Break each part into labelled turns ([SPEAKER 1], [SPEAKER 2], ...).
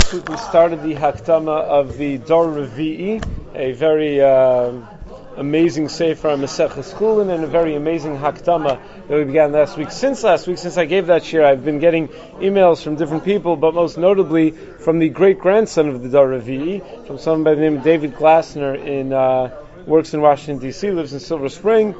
[SPEAKER 1] Last week we started the Hakdama of the Dor Revi'i, a very amazing Sefer on Maseches Chulin, and a very amazing Hakdama that we began last week. Since I gave that shir, I've been getting emails from different people, but most notably from the great-grandson of the Dor Revi'i, from someone by the name of David Glassner, works in Washington, D.C., lives in Silver Spring.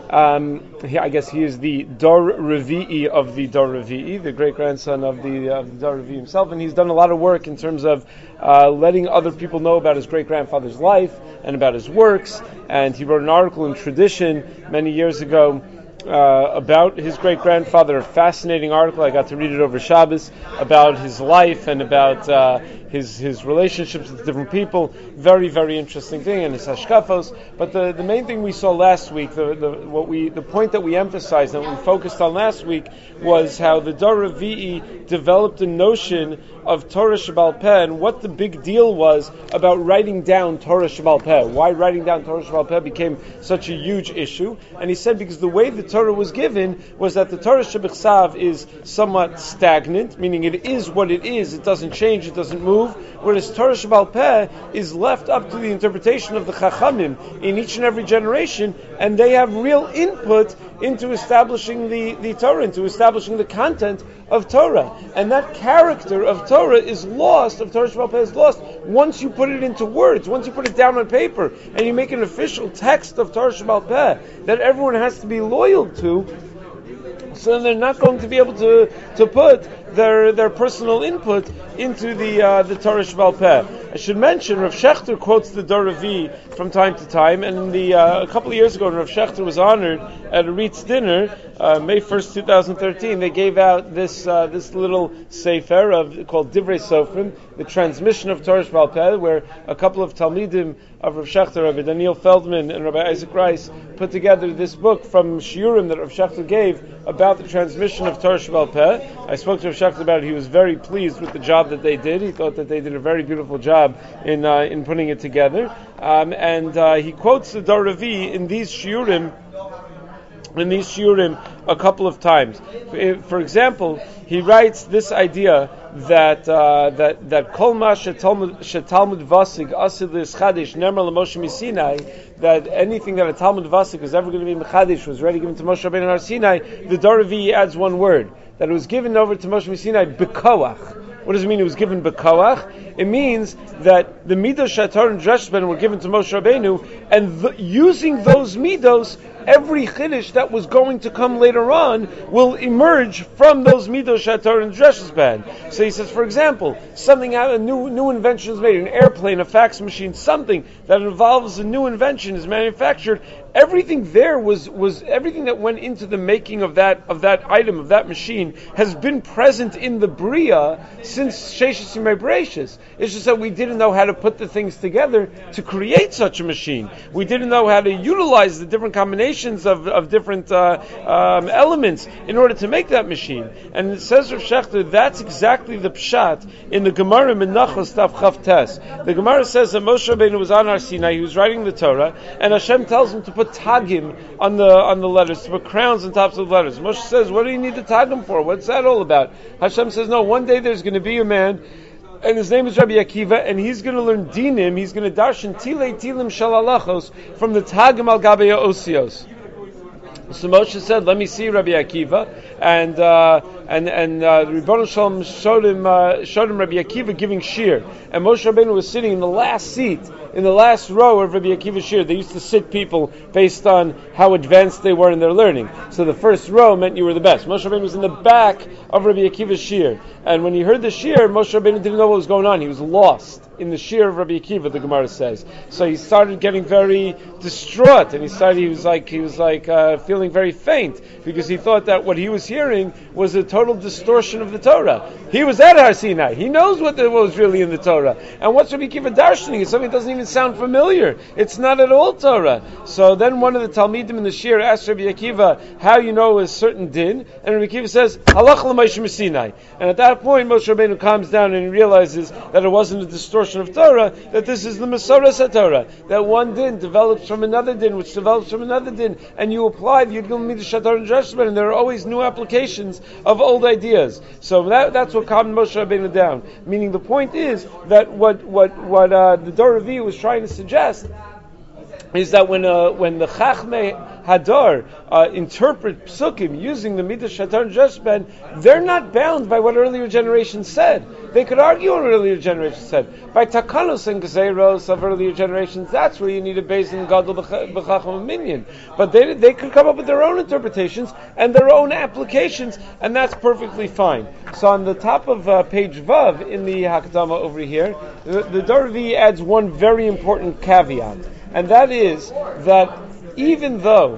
[SPEAKER 1] I guess he is the Dor Revi'i of the Dor Revi'i, the great-grandson of the Dor Revi'i himself, and he's done a lot of work in terms of letting other people know about his great-grandfather's life and about his works, and he wrote an article in Tradition many years ago about his great-grandfather, a fascinating article. I got to read it over Shabbos, about his life and about his relationships with different people. Very, very interesting thing, and his hashkafos. But the main thing we saw last week, the point that we emphasized and we focused on last week, was how the Dor Revi'i developed a notion of Torah Sheba'al Peh, and what the big deal was about writing down Torah Sheba'al Peh. Why writing down Torah Sheba'al Peh became such a huge issue. And he said because the way the Torah was given was that the Torah Shebechsav is somewhat stagnant, meaning it is what it is, it doesn't change, it doesn't move, whereas Torah Sheba'al Peh is left up to the interpretation of the Chachamim in each and every generation, and they have real input into establishing the Torah, into establishing the content of Torah. And that character of Torah is lost, of Torah Sheba'al Peh is lost, once you put it into words, once you put it down on paper, and you make an official text of Torah Sheba'al Peh that everyone has to be loyal to. So they're not going to be able to put their personal input into the Torah Sheba'al Peh. I should mention, Rav Shechter quotes the Dor Revi'i from time to time, and a couple of years ago when Rav Shechter was honored at a REIT's dinner, May 1st, 2013, they gave out this little sefer called Divrei Sofrim, the transmission of Torah Sheba'al Peh, where a couple of Talmidim of Rav Shechter, Rabbi Daniel Feldman and Rabbi Isaac Rice, put together this book from shiurim that Rav Shechter gave about the transmission of Torah Sheba'al Peh. I spoke to Rav Shechter about it. He was very pleased with the job that they did. He thought that they did a very beautiful job in putting it together. And he quotes the Dor Revi'i in these shiurim a couple of times. For example, he writes this idea that kol ma shetalmud vasig asid l'schadish nemar l'Moshe Misinai, that anything that a Talmud vasig was ever going to be mechadish was already given to Moshe Rabbeinu on Sinai. The Dor Revi'i adds one word, that it was given over to Moshe Misinai b'koach. What does it mean it was given b'koach? It means that the midos shatar and dreshben were given to Moshe Rabbeinu, and using those midos, every chiddush that was going to come later on will emerge from those midos shatar and dreshben. So he says, for example, a new invention is made, an airplane, a fax machine, something that involves a new invention is manufactured. Everything there was everything that went into the making of that item, of that machine, has been present in the Bria since Sheshes Yimei Bereishis. It's just that we didn't know how to put the things together to create such a machine. We didn't know how to utilize the different combinations of different elements in order to make that machine. And it says Rav Shechter, that's exactly the pshat in the Gemara Menachos Tav Chav Tes. The Gemara says that Moshe Rabbeinu was on Har Sinai, he was writing the Torah, and Hashem tells him to put tagim on the letters, to put crowns on tops of the letters. Moshe says, what do you need the tagim for? What's that all about? Hashem says, no, one day there's going to be a man, and his name is Rabbi Akiva, and he's going to learn dinim, he's going to darshan tilei tilim shalalachos from the tagim al gabei osios. So Moshe said, let me see Rabbi Akiva, and Ribbon Shalom showed him Rabbi Akiva giving shir, and Moshe Rabbeinu was sitting in the last seat, in the last row of Rabbi Akiva's shir. They used to sit people based on how advanced they were in their learning. So the first row meant you were the best. Moshe Rabbeinu was in the back of Rabbi Akiva's shir, and when he heard the shir, Moshe Rabbeinu didn't know what was going on. He was lost in the shir of Rabbi Akiva, the Gemara says. So he started getting very distraught, and he was like feeling very faint, because he thought that what he was hearing was a total distortion of the Torah. He was at Har Sinai. He knows what was really in the Torah. And what's Rabbi Akiva darshaning? It's something that doesn't even sound familiar. It's not at all Torah. So then one of the Talmidim in the shir asked Rabbi Akiva how you know a certain din, and Rabbi Akiva says, Halach l'Moshe Misinai. And at that point, Moshe Rabbeinu calms down and he realizes that it wasn't a distortion of Torah, that this is the Masoras HaTorah, that one din develops from another din, which develops from another din, and you apply the Yud Gimel Midas Shatar and Dreshben, and there are always new applications applications of old ideas. So that's what calmed Moshe Rabbeinu down. Meaning the point is that what the Dor Revi was trying to suggest is that when the Chachmei Hadar interpret Psukim using the Midas Shatar and Jeshben, they're not bound by what earlier generations said. They could argue what earlier generations said. By Takanos and Gzeiros of earlier generations, that's where you need a base in Gadol B'Chacham Minyan. But they could come up with their own interpretations and their own applications, and that's perfectly fine. So on the top of page Vav in the Hakdama over here, the Dor Revi adds one very important caveat. And that is that even though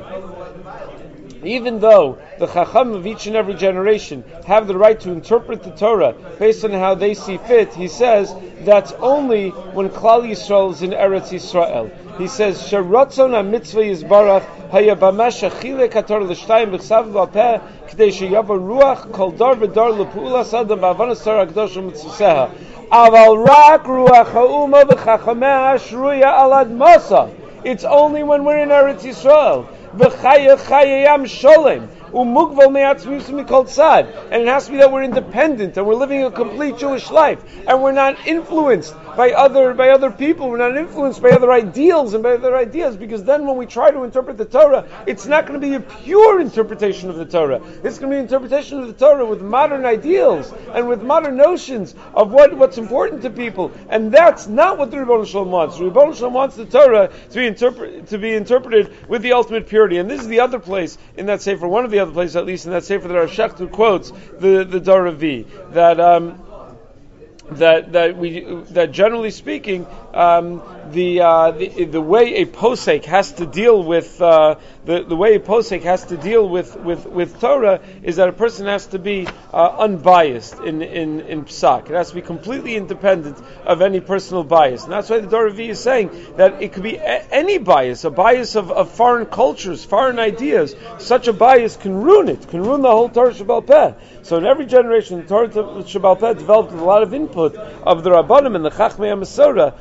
[SPEAKER 1] the Chacham of each and every generation have the right to interpret the Torah based on how they see fit, he says that's only when Klal Yisrael is in Eretz Yisrael. He says, "Sheratzon ha-mitzvah yizbarach haya b'masha chilek haTorah l'shtayim b'chsav v'alpeh k'dei sheyava ruach kol dar v'dar l'pu'ulas adam b'avanas Torah ha'kadosh u'mitzvoseha aval rak ruach ha'uma v'chachameh shruya al admasa." It's only when we're in Eretz Yisrael. V'chaya chayayam sholem. Umugval me'atzmius mikol tzad. And it has to be that we're independent and we're living a complete Jewish life and we're not influenced by other people. We're not influenced by other ideals and by other ideas, because then when we try to interpret the Torah, it's not going to be a pure interpretation of the Torah. It's going to be an interpretation of the Torah with modern ideals and with modern notions of what's important to people. And that's not what the Rebbeinu Shalom wants. The Rebbeinu Shalom wants the Torah to be interpreted with the ultimate purity. And this is the other place in that sefer, one of the other places at least in that sefer that Rav Shechter quotes the Dor Revi, that generally speaking, the way a posek has to deal with the way a posek has to deal with Torah is that a person has to be unbiased in psak. It has to be completely independent of any personal bias, and that's why the Dor Revi is saying that it could be any bias, a bias of foreign cultures, foreign ideas. Such a bias can ruin it, can ruin the whole Torah Shebaal Peh. So in every generation, the Torah Shebaal Peh developed with a lot of input of the Rabbanim and the Chachmei HaMasorah.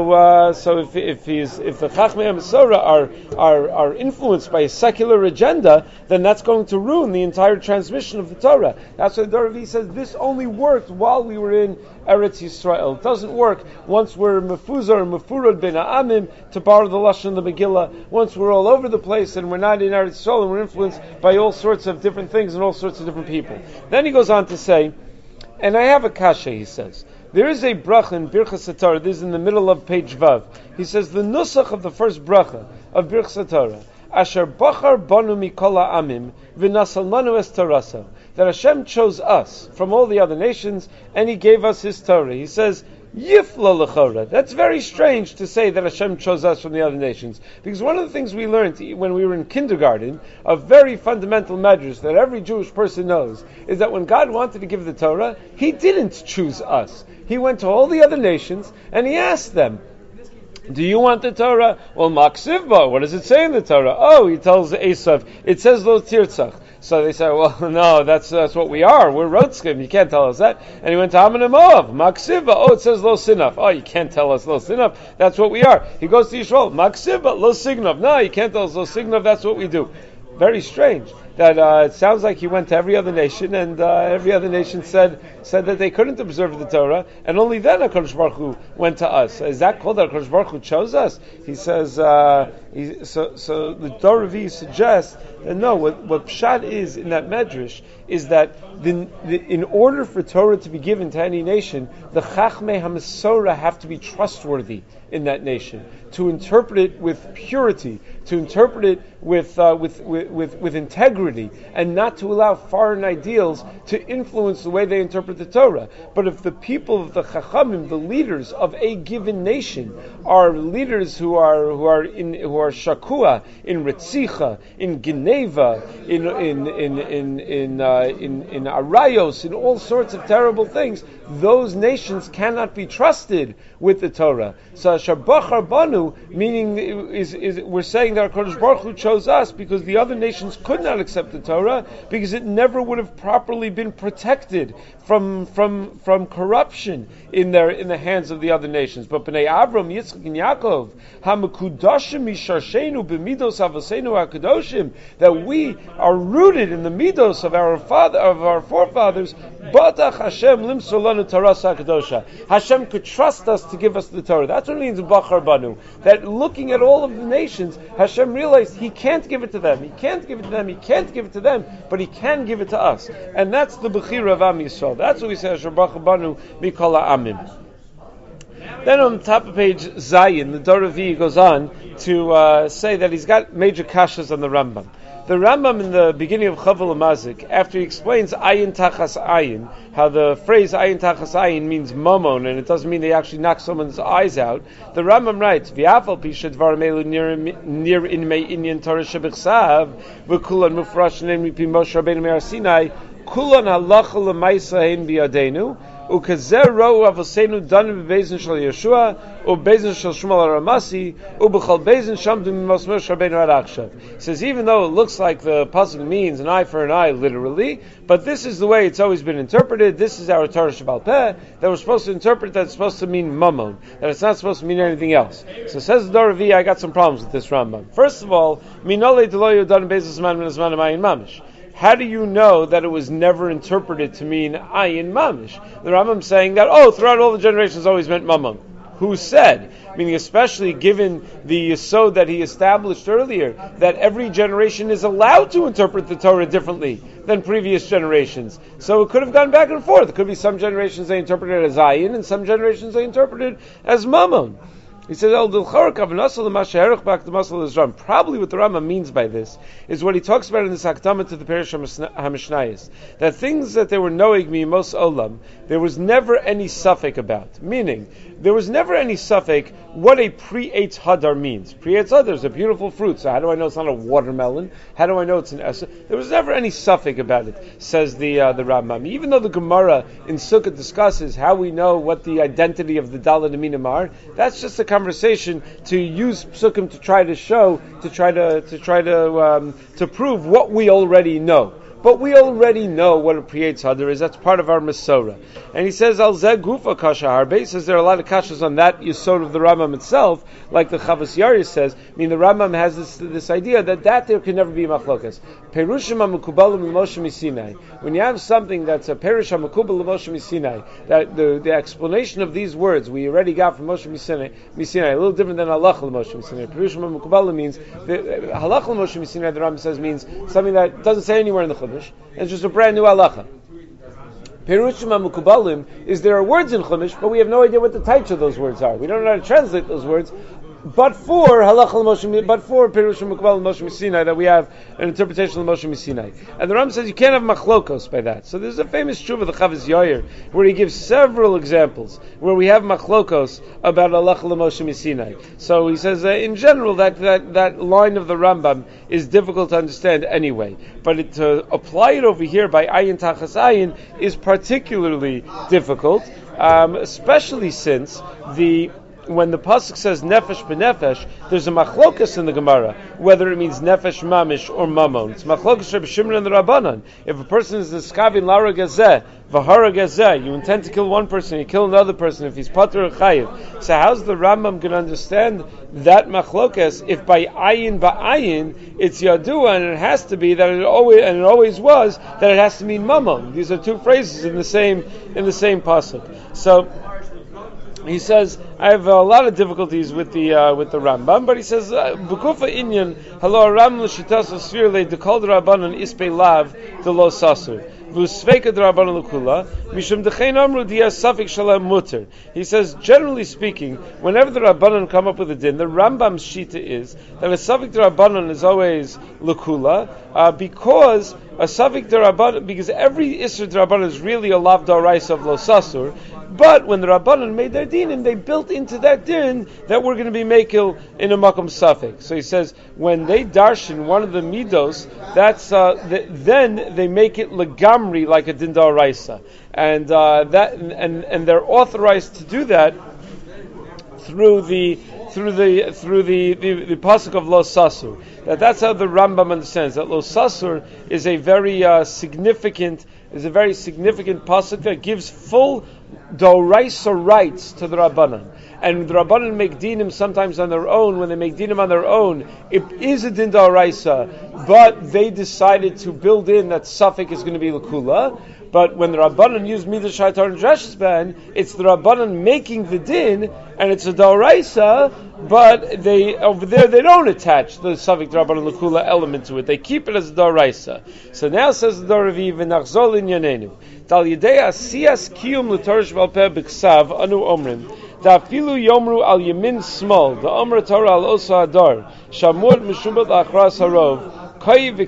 [SPEAKER 1] So if the Chachmei HaMasorah are influenced by a secular agenda, then that's going to ruin the entire transmission of the Torah. That's why the Dor Revi says this only worked while we were in Eretz Yisrael. It doesn't work once we're mefuzar and mefurad ben ha'amim, to borrow the lashon of the Megillah. Once we're all over the place and we're not in Eretz Yisrael and we're influenced by all sorts of different things and all sorts of different people. Then he goes on to say, and I have a kasha, he says. There is a bracha in Birchas HaTorah. This is in the middle of page Vav. He says the nusach of the first bracha of Birchas HaTorah, Asher bachar banu mikol ha'amim v'nasalmanu es Torasa, that Hashem chose us from all the other nations and He gave us His Torah. He says, Yifla l'chora. That's very strange to say that Hashem chose us from the other nations, because one of the things we learned when we were in kindergarten, a very fundamental medrash that every Jewish person knows, is that when God wanted to give the Torah, He didn't choose us. He went to all the other nations and He asked them, do you want the Torah? Well, Maksivba, what does it say in the Torah? Oh, he tells Esav, it says Lo Tirtzach. So they say, well, no, that's what we are. We're Rotskim. You can't tell us that. And he went to Ammon and Moav. Maksivba. Oh, it says Lo Sinaf. Oh, you can't tell us Lo Sinaf. That's what we are. He goes to Yisrael. Maksivba. Lo Signov. No, you can't tell us Lo Signov. That's what we do. Very strange. That it sounds like he went to every other nation, and every other nation said that they couldn't observe the Torah, and only then HaKadosh Baruch Hu went to us. Is that called that HaKadosh Baruch Hu chose us? He says, so the Dor Revi suggests that no, what Pshat is in that Medrash is that in order for Torah to be given to any nation, the Chachmei HaMasorah have to be trustworthy in that nation, to interpret it with purity, to interpret it with integrity, and not to allow foreign ideals to influence the way they interpret the Torah. But if the people of the Chachamim, the leaders of a given nation, are leaders who are shakua in Retzicha, in Geneva, in Arayos, in all sorts of terrible things, those nations cannot be trusted with the Torah. So Asher Bachar Banu, meaning is we're saying that HaKadosh Baruch Hu chose us because the other nations could not accept the Torah, because it never would have properly been protected from corruption in the hands of the other nations. But Bnei Avram, Yitzchak, and Yaakov, hamekudashim misharshenu b'midos avosenu hakadoshim, that we are rooted in the midos of our forefathers. Batach Hashem limsor lanu taras hakadosha. Hashem could trust us to give us the Torah. That's what it means in Bachar Banu. That looking at all of the nations, Hashem realized He can't give it to them. He can't give it to them. He can't give it to them, but He can give it to us. And that's the Bechira of Am Yisrael. That's what we say, Asher Bachar Banu Mikol Ha'amim. Then on the top of page Zayin, the Dor Revi'i goes on to say that he's got major kashas on the Rambam. The Rambam in the beginning of Chavel Mazik, after he explains ayin tachas ayin, how the phrase ayin tachas ayin means mamon, and it doesn't mean they actually knock someone's eyes out, the Rambam writes, V'afal pi shedvar melu nir in mei inyan Torah shebichsav, v'kulan mufrash neim mipi Moshe Rabbeinu me'ar Sinai, kulan halacha l'maisa hein biyadenu, ukazer ro'u avosenu danim b'beizin shel Yeshua, u'beizin shel Shmuel HaRamasi, u'b'chal beizin shamdu mimos Moshe Rabbeinu ad achshav. He says, even though it looks like the pasuk means an eye for an eye, literally, but this is the way it's always been interpreted. This is our Torah Shebal Peh, that we're supposed to interpret that it's supposed to mean mamon, that it's not supposed to mean anything else. So says the Dor Revi'i, I got some problems with this Rambam. First of all, minole deloyu danim beizin zman min zman ayin mamish. How do you know that it was never interpreted to mean ayin mamish? The Rambam's saying that, throughout all the generations always meant mamon. Who said? Meaning especially given the yesod that he established earlier, that every generation is allowed to interpret the Torah differently than previous generations. So it could have gone back and forth. It could be some generations they interpreted as ayin, and some generations they interpreted as mamon. He says, probably what the Rambam means by this is what he talks about in this Hakdama to the Perish HaMishnayos, that things that they were noeg mimos olam, there was never any suffix about. Meaning, there was never any suffix what a pre-eitz hadar means. Pre-eitz hadar is a beautiful fruit, so how do I know it's not a watermelon? How do I know it's an essa? There was never any suffix about it, says the Rambam. Even though the Gemara in Sukkot discusses how we know what the identity of the Daled Aminim are, that's just a conversation to use psukim to try to show, to prove what we already know. But we already know what a pre-eitz hadar is. That's part of our Masorah. And he says, Al zeh gufa kasha harbe. He says there are a lot of kashas on that yesod of the Rambam itself, like the Chavos Yair says. I mean, the Rambam has this idea that there can never be machlokas. Perushim ha-mekubalim l'Moshe Misinai. When you have something that's a perush ha-mekubal l'Moshe Misinai, that the explanation of these words we already got from Moshe Misinai, a little different than halacha l'Moshe Misinai. Perushim ha-mekubalim means, halacha l'Moshe Misinai, the Rambam says, means something that doesn't say anywhere in the Chumash. It's just a brand new halacha. Perushim HaMukubalim is there are words in Chumash, but we have no idea what the types of those words are. We don't know how to translate those words. But for Perushim HaMukubalim Moshe Sinai, that we have an interpretation of Moshe Sinai. And the Ram says you can't have machlokos by that. So there's a famous tshuva of the Chavos Yair where he gives several examples where we have machlokos about halacha l'Moshe Sinai. So he says in general that line of the Rambam is difficult to understand anyway. But to apply it over here by ayin tachas ayin is particularly difficult, especially since when the pasuk says nefesh b'nefesh, there's a machlokas in the Gemara whether it means nefesh mamish or mamon. It's machlokas Reb Shimon and the Rabbanan. If a person is niskavin lara gazeh v'hara gazeh, you intend to kill one person, you kill another person. If he's patur or chayiv, so how's the Rambam going to understand that machlokas if by ayin ba'ayin it's yadua, and it has to be that it always was that it has to mean mamon? These are two phrases in the same pasuk. So he says, I have a lot of difficulties with the Rambam, but he says, B'kufa inyan halo Ram l'shitas osfir le dekol d'Rabbanan ispei lav d'lo sasur v'usveika d'Rabbanan l'kula mishum d'chein amru diya safik shalem muter. He says, generally speaking, whenever the Rabbanan come up with a din, the Rambam's shita is that a safik d'Rabbanan is always l'kula because a safik d'Rabbanan, because every isur d'Rabbanan is really a lav d'oraisa of lo sasur. But when the Rabbanan made their din, and they built into that din that we're going to be makil in a makom safek. So he says, when they darshan one of the midos, that's then they make it legamri like a din d'oraisa, and they're authorized to do that through the pasuk of lo sasur. That's how the Rambam understands that lo sasur is a very significant is a very significant pasuk that gives full doraisa rights to the Rabbanan. And the Rabbanan make dinim sometimes on their own. When they make dinim on their own, it is a din doraisa, but they decided to build in that suffix is going to be l'kula. But when the Rabbanan use Midas Shaitar and Dresh's ban, it's the Rabbanan making the din, and it's a Doraisa, but they over there they don't attach the Savik Rabbanan L'Kula element to it. They keep it as a Doraisa. So now says the Doravi v'nachzol in yanenu. Tal yidei asiyas kiyum l'Torah sheba'al peh b'ksav anu omrim. Da'afilu yomru al yamin small. Da'omra Torah al osa adar. Shamur mishubat la'achras harov. Once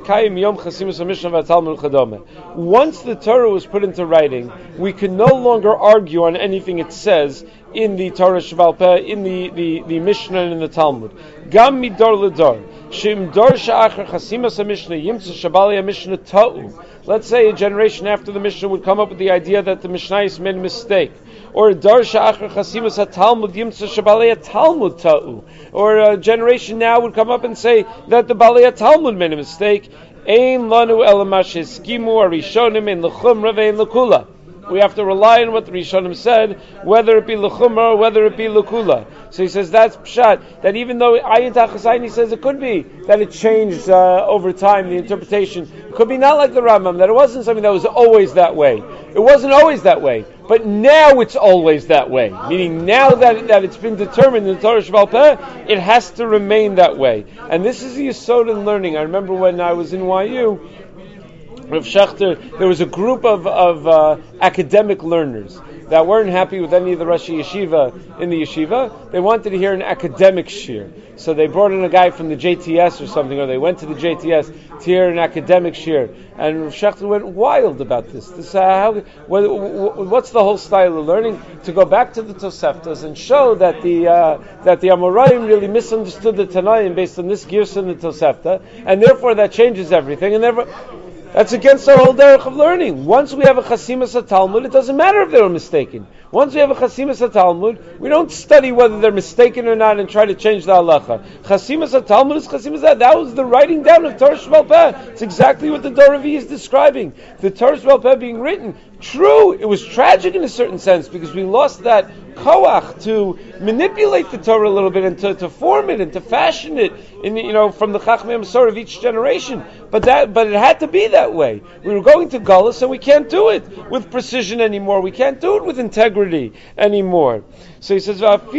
[SPEAKER 1] the Torah was put into writing, we can no longer argue on anything it says in the Torah Sheba'al Peh, in the Mishnah and in the Talmud. Gam midor ledor. Shim dor sha'achar chasimas ha-Mishnah yimtza shabali ha-Mishnah ta'u. Let's say a generation after the Mishnah would come up with the idea that the Mishnayos made a mistake. Or dor sha'achar chasimas ha-Talmud yimtza shabali ha-Talmud ta'u. Or a generation now would come up and say that the Balei ha-Talmud made a mistake. Ein lanu elamash eskimu arishonim in l'chumra ve'in l'kula. We have to rely on what the Rishonim said, whether it be l'chumra or whether it be l'kula. So he says that's pshat, that even though Ayin Tachasayni says it could be that it changed over time, the interpretation. It could be not like the Rambam, that it wasn't something that was always that way. It wasn't always that way, but now it's always that way. Meaning now that it's been determined in the Torah Sheba'al Peh, it has to remain that way. And this is the Yesod in learning. I remember when I was in YU, Rav Shechter, there was a group of academic learners that weren't happy with any of the Rashi Yeshiva in the yeshiva. They wanted to hear an academic shir. So they brought in a guy from the JTS or something, or they went to the JTS to hear an academic shir. And Rav Shechter went wild about this. What's the whole style of learning? To go back to the Toseftas and show that the Amoraim really misunderstood the Tanaim based on this Girsa in the Tosefta, and therefore that changes everything, and therefore that's against our whole derech of learning. Once we have a Chasimas HaTalmud, it doesn't matter if they were mistaken. Once we have a Chasimas HaTalmud, we don't study whether they're mistaken or not and try to change the halacha. Chasimas HaTalmud is Chasimas HaTalmud. That was the writing down of Torah Sheba'al Peh. It's exactly what the Doravi is describing. The Torah Sheba'al Peh being written. True, it was tragic in a certain sense because we lost that koach to manipulate the Torah a little bit and to form it and to fashion it from the Chachmei Masor of each generation. But it had to be that way. We were going to Galus and we can't do it with precision anymore. We can't do it with integrity anymore. So he says, now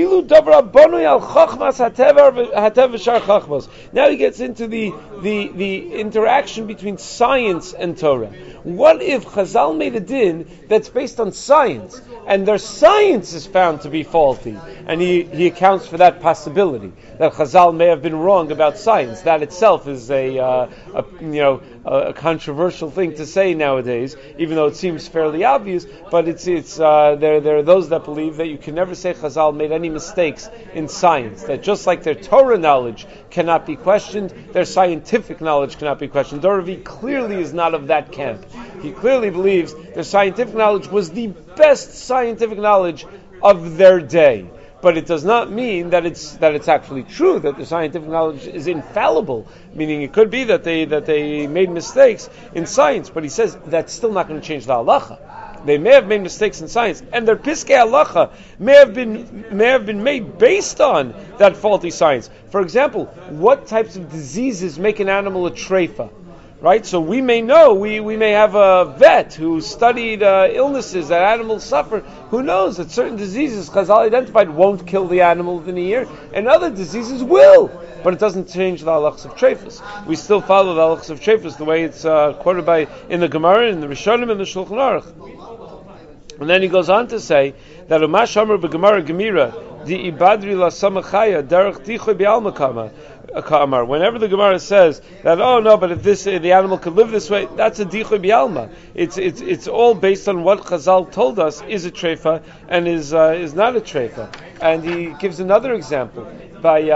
[SPEAKER 1] he gets into the interaction between science and Torah. What if Chazal made a din that's based on science, and their science is found to be faulty? And he accounts for that possibility, that Chazal may have been wrong about science. That itself is a controversial thing to say nowadays, even though it seems fairly obvious. But there are those that believe that you can never say Chazal made any mistakes in science. That just like their Torah knowledge cannot be questioned, their scientific knowledge cannot be questioned. Doravi clearly is not of that camp. He clearly believes their scientific knowledge was the best scientific knowledge of their day. But it does not mean that it's actually true that the scientific knowledge is infallible. Meaning, it could be that they made mistakes in science. But he says that's still not going to change the halacha. They may have made mistakes in science, and their piskei halacha may have been made based on that faulty science. For example, what types of diseases make an animal a treifa? Right, so we may know, we may have a vet who studied illnesses that animals suffer. Who knows that certain diseases Chazal identified won't kill the animal within a year, and other diseases will. But it doesn't change the halachas of treifas. We still follow the halachas of treifas the way it's quoted by in the Gemara, in the Rishonim, and the Shulchan Aruch. And then he goes on to say that Umash Amar b'Gemara Gemira di ibadri la samachaya derech tichoy bi'alma kama. Whenever the Gemara says that, but if the animal could live this way, that's a dichoy bi'alma. It's all based on what Chazal told us is a treifa and is not a treifa. And he gives another example by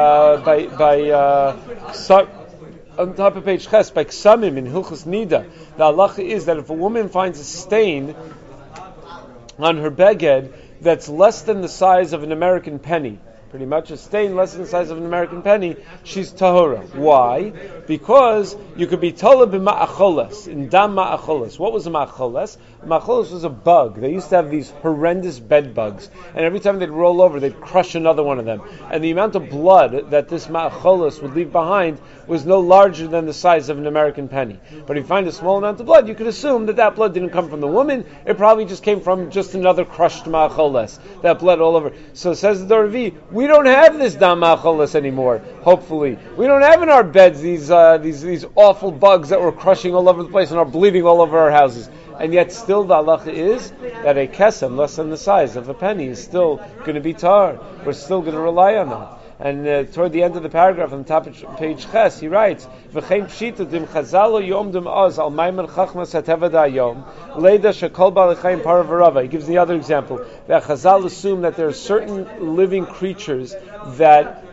[SPEAKER 1] on top of page Ches by Ksamim in Hilchos Nida. The halacha is that if a woman finds a stain on her beged that's less than the size of an American penny, pretty much a stain less than the size of an American penny, she's tahora. Why? Because you could be tola b'ma'acholes, in dam ma'acholes. What was a ma'acholes? Ma'acholes was a bug. They used to have these horrendous bed bugs, and every time they'd roll over, they'd crush another one of them. And the amount of blood that this ma'acholes would leave behind was no larger than the size of an American penny. But if you find a small amount of blood, you could assume that blood didn't come from the woman. It probably just came from just another crushed ma'acholes. That blood all over. So says the Dor Revi, we don't have this dam ma'acholes anymore. Hopefully, we don't have in our beds these awful bugs that were crushing all over the place and are bleeding all over our houses. And yet still the halacha is that a kesem less than the size of a penny is still going to be tar. We're still going to rely on that. And toward the end of the paragraph on the top of page Ches, he writes, "V'chein pshita dim chazalo yomdim oz al maimer chachmas hateva da'yom leida shekol balechayim paravarava." He gives the other example that Chazal assume that there are certain living creatures that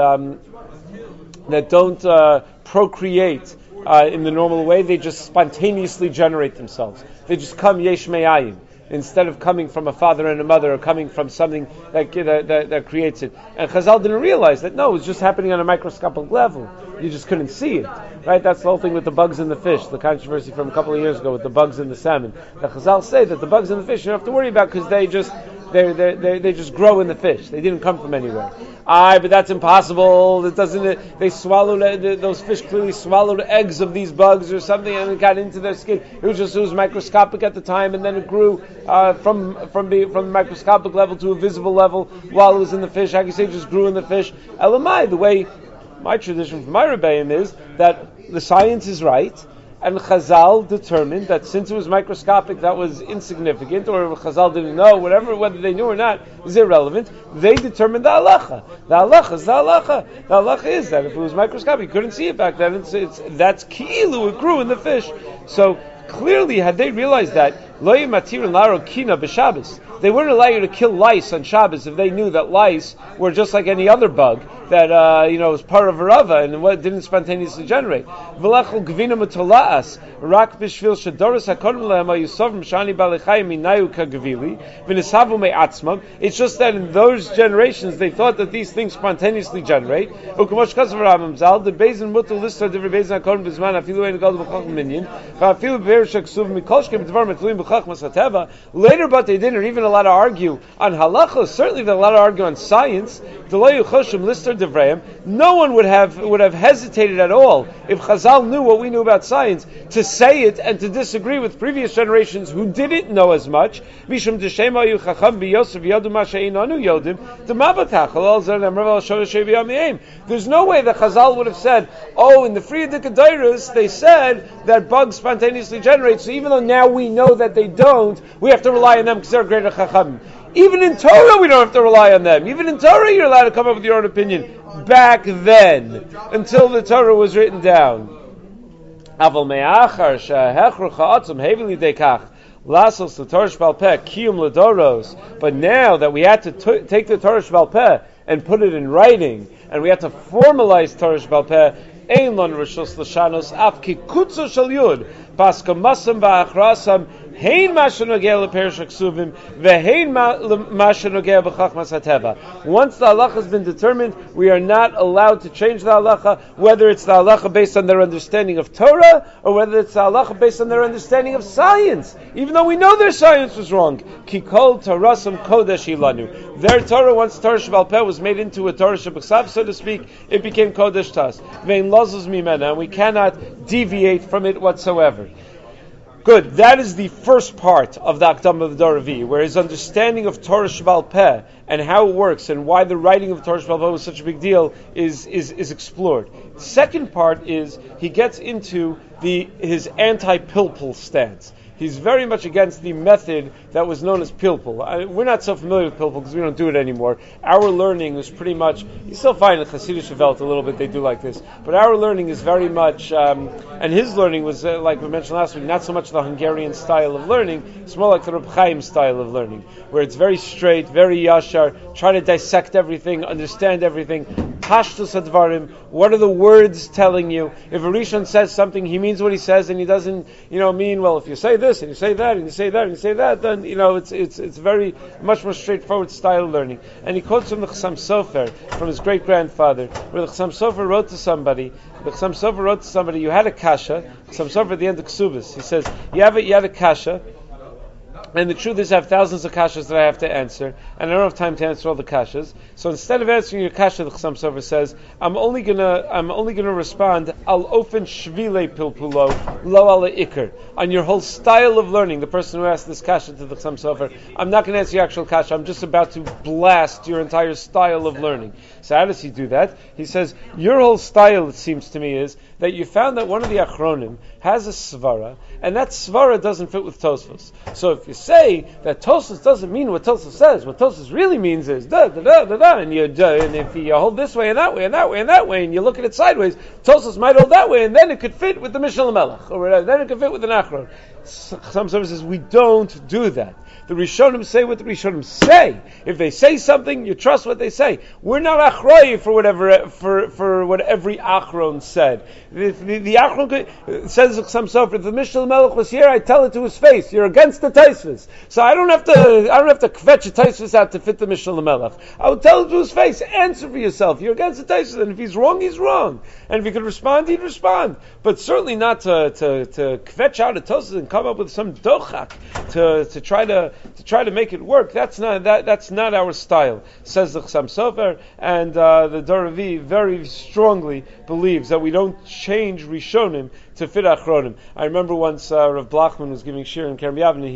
[SPEAKER 1] don't procreate in the normal way. They just spontaneously generate themselves. They just come yesh me'ayim, instead of coming from a father and a mother, or coming from something that creates it. And Chazal didn't realize that, no, it was just happening on a microscopic level. You just couldn't see it. Right? That's the whole thing with the bugs in the fish, the controversy from a couple of years ago with the bugs in the salmon. The Chazal say that the bugs in the fish you don't have to worry about because they just grow in the fish. They didn't come from anywhere. But that's impossible. It doesn't. They swallowed those fish. Clearly swallowed eggs of these bugs or something, and it got into their skin. It was microscopic at the time, and then it grew from the microscopic level to a visible level while it was in the fish. How can you say it just grew in the fish? Elamai, the way my tradition from my rebbeim is that the science is right. And Chazal determined that since it was microscopic, that was insignificant, or Chazal didn't know, whether they knew or not, is irrelevant. They determined the halacha. The halacha is the halacha. The halacha is that if it was microscopic, you couldn't see it back then. That's ki'ilu, it grew in the fish. So clearly, had they realized that, lo yimatir laro kina b'Shabbos, they wouldn't allow you to kill lice on Shabbos if they knew that lice were just like any other bug that was part of a rava and what didn't spontaneously generate. V'lachol gvina mutola'as rak b'shvil shedoros hakodim lehem hayusovim shani balechayim minayu kagvili v'nisavu me'atzmam. It's just that in those generations they thought that these things spontaneously generate. U'kamosh kasav Rambam Zal the bezin mutal listar divrei bezin hakodim b'zman afilu ein gadol b'chacham minyan v'afilu b'erish haksuv mikolshkem b'dvar metluim b'chachmas hateva. Later, but they didn't even allowed to argue on halacha. Certainly, they're allowed to argue on science. No one would have hesitated at all if Chazal knew what we knew about science to say it and to disagree with previous generations who didn't know as much. There's no way that Chazal would have said, "Oh, in the Friedrich Deiris, they said that bugs spontaneously generate. So even though now we know that they don't, we have to rely on them because they're greater chacham." Even in Torah, we don't have to rely on them. Even in Torah, you're allowed to come up with your own opinion. Back then, until the Torah was written down. But now that we had to take the Torah Shebal Peh and put it in writing, and we had to formalize Torah Shebal Peh, Ein lon rishos l'shanos af kikutzo shel yud paska masam ba'achrasam hein masha nogea leperish haksuvim vehein masha nogea b'chachmas hateva. Once the halacha has been determined, we are not allowed to change the halacha, whether it's the halacha based on their understanding of Torah or whether it's the halacha based on their understanding of science, even though we know their science was wrong. Kikol torasam kodesh ilanu. Their Torah, once Torah Shebal Peh was made into a Torah Shebaksav, so to speak, it became kodesh tas. Vein lozos mimena, and we cannot deviate from it whatsoever. Good. That is the first part of the Akdam of the Dor Revi, where his understanding of Torah Shebal Peh and how it works and why the writing of Torah Shebal Peh was such a big deal is explored. The second part is he gets into his anti-pilpul stance. He's very much against the method that was known as pilpul. We're not so familiar with pilpul because we don't do it anymore. Our learning is pretty much, you still find in Chassidish Welt a little bit they do like this, but our learning is very much, and his learning was, like we mentioned last week, not so much the Hungarian style of learning, it's more like the Reb Chaim style of learning, where it's very straight, very yashar, try to dissect everything, understand everything, pashtus hadvarim. What are the words telling you? If a Rishon says something, he means what he says, and he doesn't, mean, well, if you say this, and you say that, and you say that, and you say that, then, it's very, much more straightforward style of learning. And he quotes from the Chassam Sofer, from his great-grandfather, where the Chassam Sofer wrote to somebody, you had a kasha. Chassam Sofer at the end of Ksubis, he says, you had a kasha, and the truth is I have thousands of kashas that I have to answer, and I don't have time to answer all the kashas. So instead of answering your kasha, the Chassam Sofer says, I'm only gonna respond al ofen shvile pilpulo lo ala ikr, on your whole style of learning. The person who asked this kasha to the Chassam Sofer, I'm not going to answer your actual kasha. I'm just about to blast your entire style of learning. So how does he do that? He says, your whole style, it seems to me, is that you found that one of the achronim has a svara, and that svara doesn't fit with Tosfos. So if you say that Tosfos doesn't mean what Tosfos says, what Tosfos really means is da da da da da, and if you hold this way and that way and that way and that way, and you look at it sideways, Tosfos might hold that way, and then it could fit with the Mishnah Melech, or whatever, then it could fit with an achron. Some services we don't do that. The Rishonim say what the Rishonim say. If they say something, you trust what they say. We're not achroi for what every achron said. The achron says some sofer. If the Mishnah Melech was here, I tell it to his face. You're against the Taisvis, so I don't have to kvetch a Taisvis out to fit the Mishnah Melech. I would tell it to his face. Answer for yourself. You're against the Taisvis, and if he's wrong, he's wrong. And if he could respond, he'd respond. But certainly not to kvetch out a Tosfos and come up with some dochak to try to make it work. That's not our style, says the Chassam Sofer, and the Doravi very strongly believes that we don't change Rishonim to fit Achronim. I remember once Rav Blachman was giving shir in Kerem Yavne.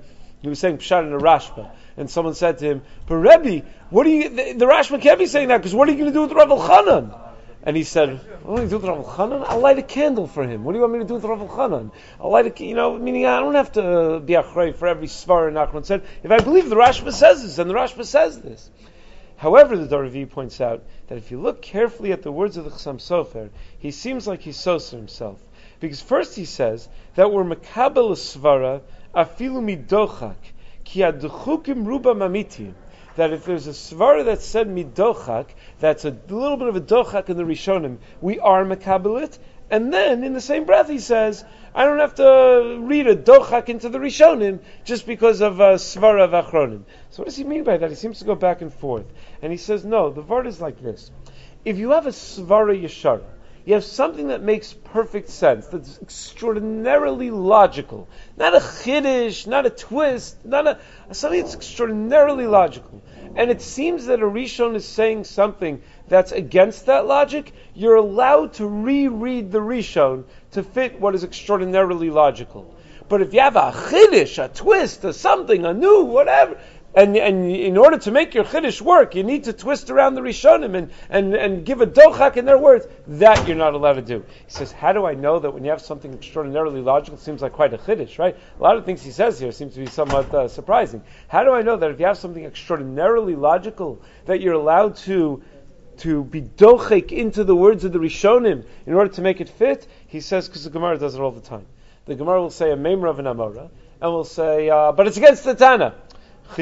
[SPEAKER 1] He was saying Pshat in a Rashba, and someone said to him, "But Rebbe, the Rashba can't be saying that because what are you going to do with Rav Elchanan?" And he said, what do you do with Rav Elchanan? I'll light a candle for him. What do you want me to do with Rav Elchanan? I'll light meaning I don't have to be achrei for every svar and Achron said. If I believe the Rashba says this, then the Rashba says this. However, the Doravi points out that if you look carefully at the words of the Chassam Sofer, he seems like he's sosa himself. Because first he says that we're makabel svara afilu midochak ki aduchukim ruba mamitim. That if there's a svara that said midochak, that's a little bit of a dochak in the Rishonim, we are makabelit. And then in the same breath he says, I don't have to read a dochak into the Rishonim just because of svara of achronim. So what does he mean by that? He seems to go back and forth. And he says, no, the word is like this. If you have a svara yeshara, you have something that makes perfect sense, that's extraordinarily logical. Not a chiddush, not a twist, something that's extraordinarily logical. And it seems that a Rishon is saying something that's against that logic. You're allowed to reread the Rishon to fit what is extraordinarily logical. But if you have a chiddush, a twist, a something, a new, whatever, and in order to make your chiddush work, you need to twist around the Rishonim and give a dochak in their words. That you're not allowed to do. He says, how do I know that when you have something extraordinarily logical, it seems like quite a chiddush, right? A lot of things he says here seem to be somewhat surprising. How do I know that if you have something extraordinarily logical, that you're allowed to be dochek into the words of the Rishonim in order to make it fit? He says, because the Gemara does it all the time. The Gemara will say a memra of an amora, and will say, but it's against the Tana. I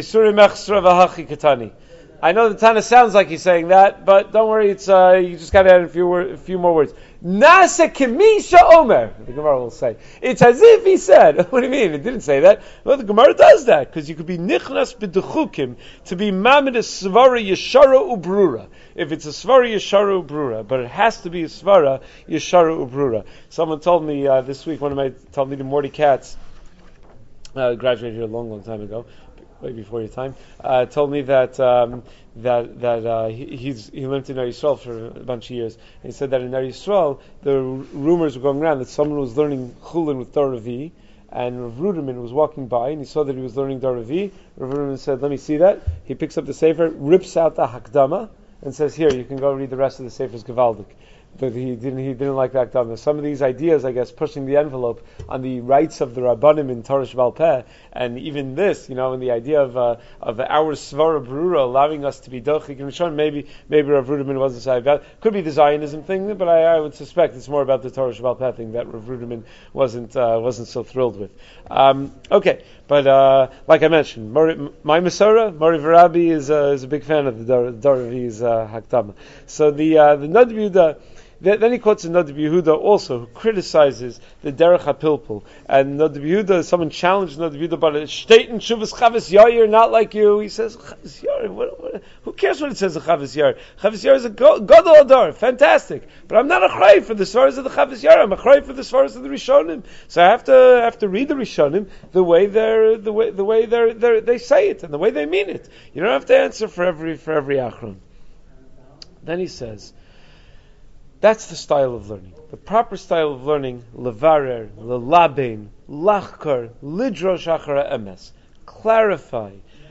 [SPEAKER 1] know the Tana sounds like he's saying that, but don't worry, it's you just got to add a few more words. Nasa Kimisha Omer, the Gemara will say. It's as if he said. What do you mean? It didn't say that. Well, the Gemara does that, because you could be nichnas b'dechukim, to be mamid a svara yeshara ubrura. If it's a svara yeshara ubrura, but it has to be a svara yeshara ubrura. Someone told me this week, told me the Morty Katz, graduated here a long, long time ago, way before your time, told me that he lived in Eretz Yisrael for a bunch of years. And he said that in Eretz Yisrael, the rumors were going around that someone was learning Chulin with Doravi, and Rav Ruderman was walking by, and he saw that he was learning Doravi. Rav Ruderman said, let me see that. He picks up the Sefer, rips out the Hakdama, and says, here, you can go read the rest of the Sefer's Gavaldik. But he didn't like the Hakdama. Some of these ideas, I guess, pushing the envelope on the rights of the Rabbanim in Torah Shebal Peh, and even this, and the idea of our Svara Brura allowing us to be Dochik and Rishon, maybe Rav Ruderman wasn't so about. Could be the Zionism thing, but I would suspect it's more about the Torah Shebal Peh thing that Rav Ruderman wasn't so thrilled with. Okay, but like I mentioned, my Masorah, Mori Varabi is a big fan of the Doravi's Hakdama. So the Nod Yehuda. Then he quotes a Nod Yehuda also, who criticizes the Derech HaPilpul. And Nod Yehuda, someone challenged Nod Yehuda about it. Shteit and Shuvas Chavis Yair, not like you. He says, Chavis Yair, who cares what it says, Chavis Yair? Chavis Yair is a Gadol Adar, fantastic. But I'm not a Chay for the Svaras of the Chavis Yair. I'm a Chay for the Svaras of the Rishonim. So I have to read the Rishonim the way they say it and the way they mean it. You don't have to answer for every Achron. Then he says, that's the style of learning. The proper style of learning, levarer, lelabein, lachkar, lidrosh achara emes. Clarify,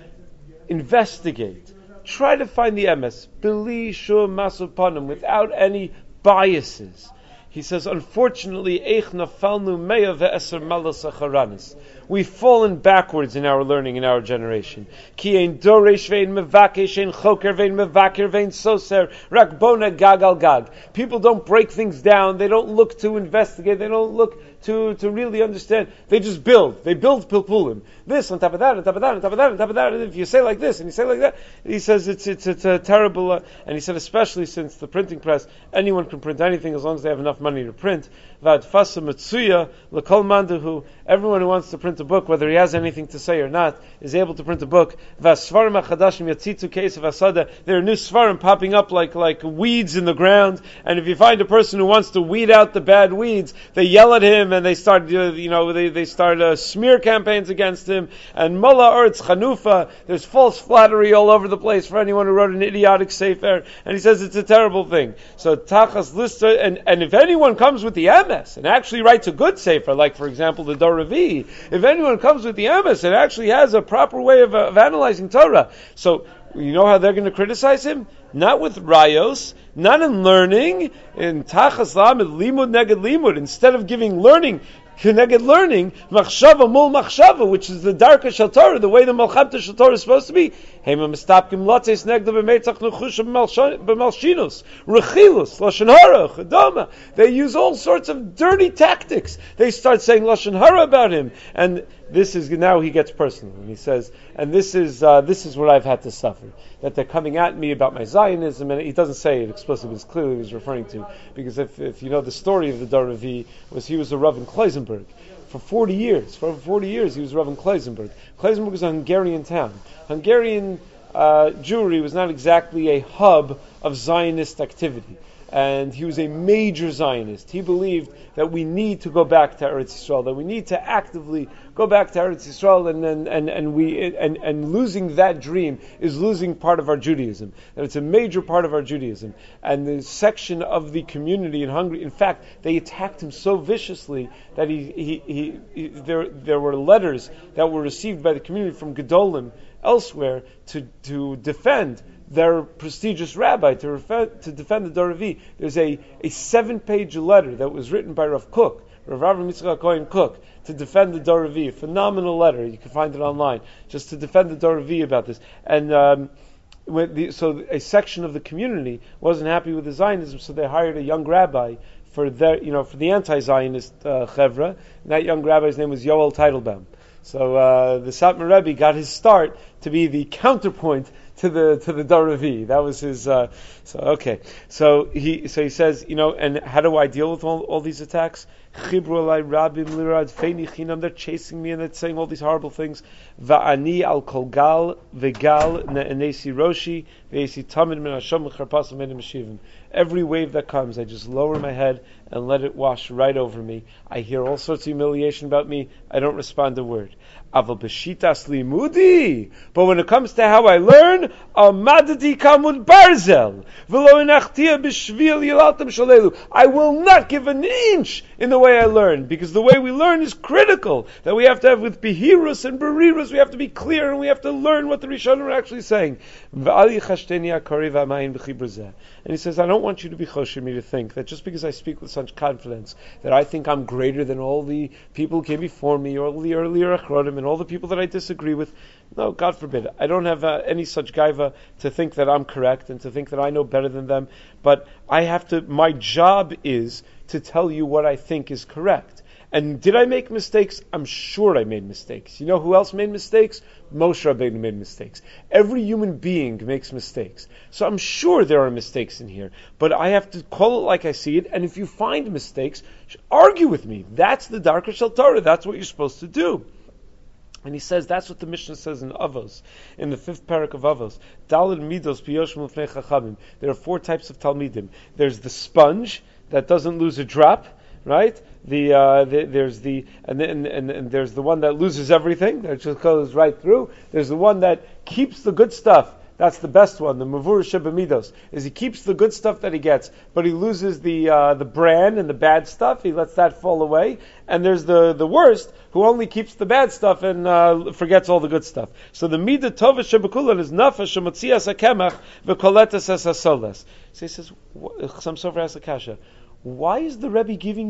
[SPEAKER 1] investigate, try to find the emes, bili shum masupanim, without any biases. He says, unfortunately, eich nafalnu meya ve'eser malas acharanis. We've fallen backwards in our learning in our generation. Ki ein doresh vein mevakesh ein choker vein mevaker vein soser rak bona gag al gag. People don't break things down. They don't look to investigate. They don't look to really understand. They just build. They build pilpulim. This on top of that, on top of that, on top of that, on top of that. And if you say like this and you say like that, he says it's a terrible. And he said especially since the printing press, anyone can print anything as long as they have enough money to print. V'adfasa matsuya l'kol mandahu. Everyone who wants to print a book, whether he has anything to say or not, is able to print a book. V'asvarim achadashim yatzitu keis v'asada. There are new svarim popping up like weeds in the ground. And if you find a person who wants to weed out the bad weeds, they yell at him and they start they start smear campaigns against him. And mullah eretz chanufa. There's false flattery all over the place for anyone who wrote an idiotic sefer. And he says it's a terrible thing. So tachas lista, and if anyone comes with the emes and actually writes a good sefer, like for example the Dor Revi, if anyone comes with the emes and actually has a proper way of analyzing Torah, so you know how they're going to criticize him? Not with rayos, not in learning, in tachas lamed limud neged limud. Instead of giving learning Keneged learning, machshava mul machshava, which is the darka shel Torah, the way the malchamta shel Torah is supposed to be. Hema mistapkim lotzes negda b'meitzach nechushim b'malshinus, rechilus, lashon hara, chedoma. They use all sorts of dirty tactics. They start saying lashon hara about him, and this is now he gets personal, and he says, and this is what I've had to suffer. That they're coming at me about my Zionism, and he doesn't say it explicitly, but clearly he was referring to, because if you know the story of the Dor Revi, he was a Rav in Kloisenberg. For 40 years he was Rav in Kloisenberg. Kloisenberg was a Hungarian town. Hungarian Jewry was not exactly a hub of Zionist activity. And he was a major Zionist. He believed that we need to go back to Eretz Yisrael, that we need to actively go back to Eretz Yisrael, and losing that dream is losing part of our Judaism. That it's a major part of our Judaism. And the section of the community in Hungary, in fact, they attacked him so viciously that there were letters that were received by the community from Gedolim elsewhere to defend their prestigious rabbi, to defend the Dor Revi. There's a 7-page letter that was written by Rav Kook, Rav Avram Yitzchak Cohen Kook, to defend the Dor Revi. A phenomenal letter. You can find it online, just to defend the Dor Revi about this. And so a section of the community wasn't happy with the Zionism, so they hired a young rabbi for the anti-Zionist chevra. And that young rabbi's name was Yoel Teitelbaum. So the Satmar Rebbe got his start to be the counterpoint to the Dor Revi. That was his. So he says, and how do I deal with all these attacks? They're chasing me and they're saying all these horrible things. Va'ani al kol gal vegal ne'enesi roshi ve'esi tamid min hashom l'charpasim min meshivim. Every wave that comes, I just lower my head and let it wash right over me. I hear all sorts of humiliation about me. I don't respond a word. Aval b'shitas limudi. But when it comes to how I learn, amadati kamud barzel v'lo inachtia b'shvil yilaltem shalelu. I will not give an inch in the way way I learn, because the way we learn is critical. That we have to have with behirus and berirus, we have to be clear and we have to learn what the Rishonim are actually saying. And he says, I don't want you to be chosher me to think that just because I speak with such confidence, that I think I'm greater than all the people who came before me, or all the earlier achronim, and all the people that I disagree with. No, God forbid. I don't have any such gaiva to think that I'm correct and to think that I know better than them. But my job is to tell you what I think is correct. And did I make mistakes? I'm sure I made mistakes. You know who else made mistakes? Moshe Rabbeinu made mistakes. Every human being makes mistakes. So I'm sure there are mistakes in here. But I have to call it like I see it. And if you find mistakes, argue with me. That's the Darkei Shel Torah. That's what you're supposed to do. And he says that's what the Mishnah says in Avos, in the 5th parak of Avos. Daled midos biyoshim l'fnei chachamim. There are 4 types of talmidim. There's the sponge that doesn't lose a drop, right? There's the one that loses everything, that just goes right through. There's the one that keeps the good stuff. That's the best one, the Mavur Shebamidos, is he keeps the good stuff that he gets, but he loses the bran and the bad stuff. He lets that fall away. And there's the worst, who only keeps the bad stuff and forgets all the good stuff. So the Midah Tova Shebakulan is Nafesh Shemotzias HaKemach V'koletas Es HaSoles. So he says, Chassam Sofer asks a kasha, why is the Rebbe giving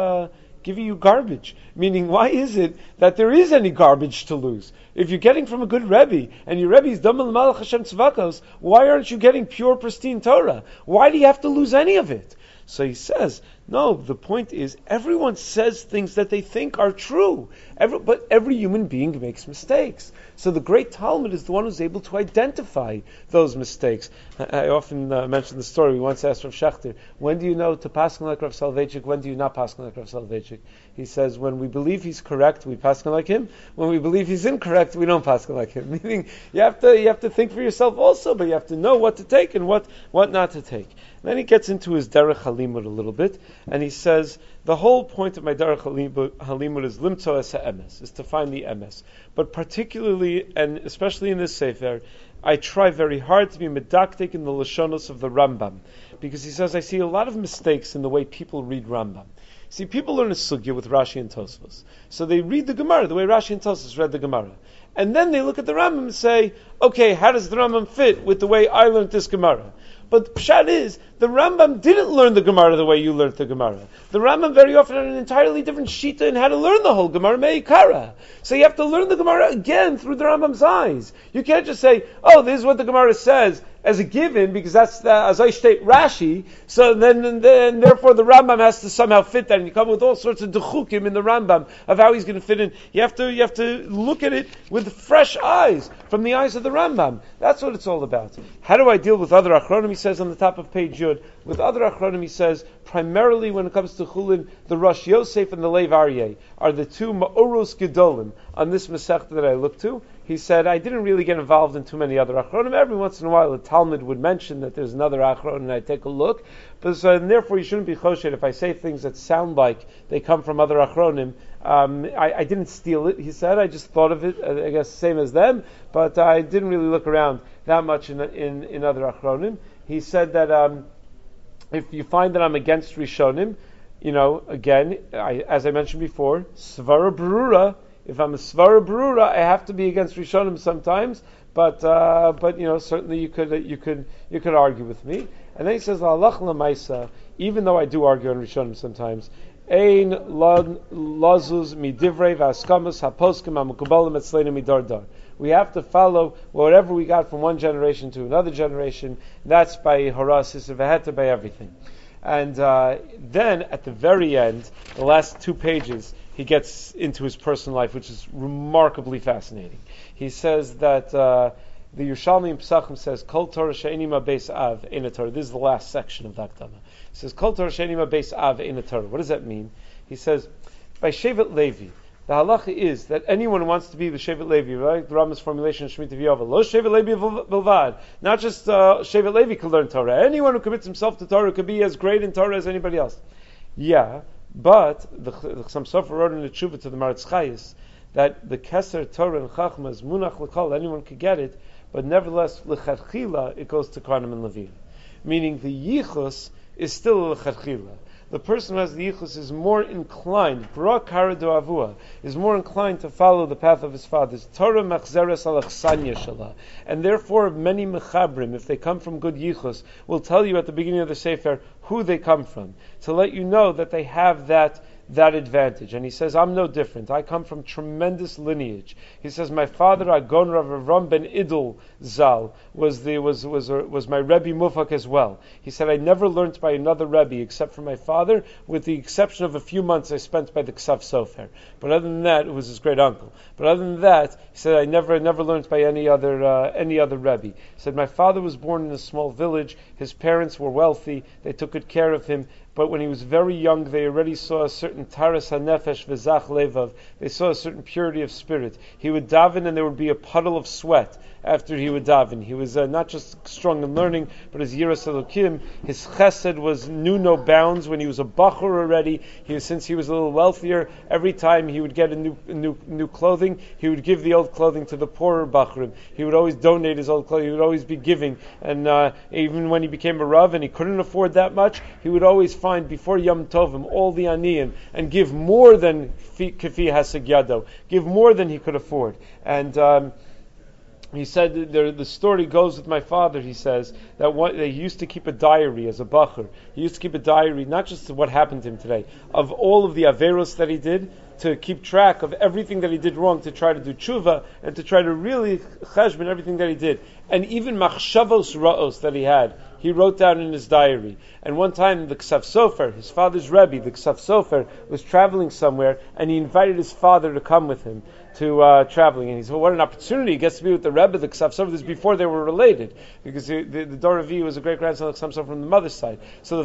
[SPEAKER 1] you garbage? Meaning, why is it that there is any garbage to lose? If you're getting from a good Rebbe, and your Rebbe is Damel Malach Hashem Tzvakos, why aren't you getting pure, pristine Torah? Why do you have to lose any of it? So he says, no, the point is, everyone says things that they think are true. But every human being makes mistakes. So the great Talmud is the one who's able to identify those mistakes. I often mention the story. We once asked Rav Shechter, when do you know to paskin like Rav Soloveitchik? When do you not paskin like Rav Soloveitchik? He says, when we believe he's correct, we paskin like him. When we believe he's incorrect, we don't paskin like him. Meaning, you have to think for yourself also, but you have to know what to take and what not to take. And then he gets into his Derech Halimud a little bit, and he says, the whole point of my Derech Halimud is limto es ha'emes, is to find the emes. But particularly, and especially in this sefer, I try very hard to be medaktik in the Lashonos of the Rambam. Because he says, I see a lot of mistakes in the way people read Rambam. See, people learn a sugya with Rashi and Tosfos. So they read the Gemara the way Rashi and Tosfos read the Gemara. And then they look at the Rambam and say, okay, how does the Rambam fit with the way I learned this Gemara? But the pshat is, the Rambam didn't learn the Gemara the way you learned the Gemara. The Rambam very often had an entirely different shita in how to learn the whole Gemara, me'ikara. So you have to learn the Gemara again through the Rambam's eyes. You can't just say, oh, this is what the Gemara says as a given, because that's the, as I state, Rashi, so then therefore the Rambam has to somehow fit that, and you come with all sorts of dechukim in the Rambam of how he's going to fit in. You have to look at it with fresh eyes, from the eyes of the Rambam. That's what it's all about. How do I deal with other achronim? He says on the top of page Yud. With other achronim, he says, primarily when it comes to Chulin, the Rosh Yosef and the Lev Aryeh are the two Ma'oros Gedolim on this Masechta that I look to. He said, I didn't really get involved in too many other achronim. Every once in a while, a Talmud would mention that there's another achron, and I take a look. But and therefore, you shouldn't be choshed if I say things that sound like they come from other achronim. I didn't steal it, he said. I just thought of it, I guess, same as them. But I didn't really look around that much in other achronim. He said that if you find that I'm against Rishonim, again, as I mentioned before, Svara Berura. If I'm a Svara Berura, I have to be against Rishonim sometimes, but certainly you could argue with me. And then he says, La'alach la'maisa, even though I do argue on Rishonim sometimes, Ein lazuz midivrei v'askamas haposkim ha'mukubalim etzleinu midardar. We have to follow whatever we got from one generation to another generation. That's by Horasis Veheta, by everything. And then at the very end, the last 2 pages, he gets into his personal life, which is remarkably fascinating. He says that the Yerushalmi in Pesachim says, Kol Torah she'eni ma beis av ein Torah. This is the last section of the Hakdama. He says, Kol Torah she'eni ma beis av ein Torah. What does that mean? He says, by Shevet Levi, the halacha is that anyone who wants to be the Shevet Levi, right? The Rambam's formulation of Shemitah V'Yova, lo Shevet Levi bilvad. Not just Shevet Levi could learn Torah. Anyone who commits himself to Torah could be as great in Torah as anybody else. Yeah. But the Chassam Sofer wrote in the Tshuva to the Maratz Chayes that the Keser Torah and Chachma is munach l'kol, anyone could get it, but nevertheless l'chadchila it goes to Kohanim and Levim. Meaning the Yichus is still l'chadchila. the person who has the yichus is more inclined, is more inclined to follow the path of his fathers. Torah machzeres al achsanya shalah. And therefore many mechabrim, if they come from good yichus, will tell you at the beginning of the Sefer who they come from, to let you know that they have that advantage. And he says, I'm no different. I come from tremendous lineage. He says, my father, Agon Rav Avram ben Idul Zal, was my Rebbe Mufak as well. He said, I never learned by another Rebbe except for my father, with the exception of a few months I spent by the Ksav Sofer. But other than that, it was his great uncle. But other than that, he said, I never learned by any other Rebbe. He said, my father was born in a small village. His parents were wealthy. They took good care of him. But when he was very young, they already saw a certain taras hanefesh v'zach levav. They saw a certain purity of spirit. He would daven, and there would be a puddle of sweat after he would daven. He was not just strong in learning, but his yiras elokim, his chesed knew no bounds. When he was a bachur already, since he was a little wealthier, every time he would get a new clothing, he would give the old clothing to the poorer bachurim. He would always donate his old clothing. He would always be giving. And even when he became a rav and he couldn't afford that much, he would always find before Yom Tovim all the aniyim and give more than kafi hasig yado, give more than he could afford. And he said the story goes with my father. He says that he used to keep a diary as a bacher. He used to keep a diary, not just of what happened to him today, of all of the averos that he did, to keep track of everything that he did wrong, to try to do tshuva, and to try to really cheshbon everything that he did. And even machshavos ra'os that he had, he wrote down in his diary. And one time the Ksav Sofer, his father's Rebbe, the Ksav Sofer, was traveling somewhere, and he invited his father to come with him to traveling. And he said, well, what an opportunity. He gets to be with the Rebbe, the Ksav Sofer. This is before they were related, because the Doravi was a great-grandson of the Ksav Sofer from the mother's side. So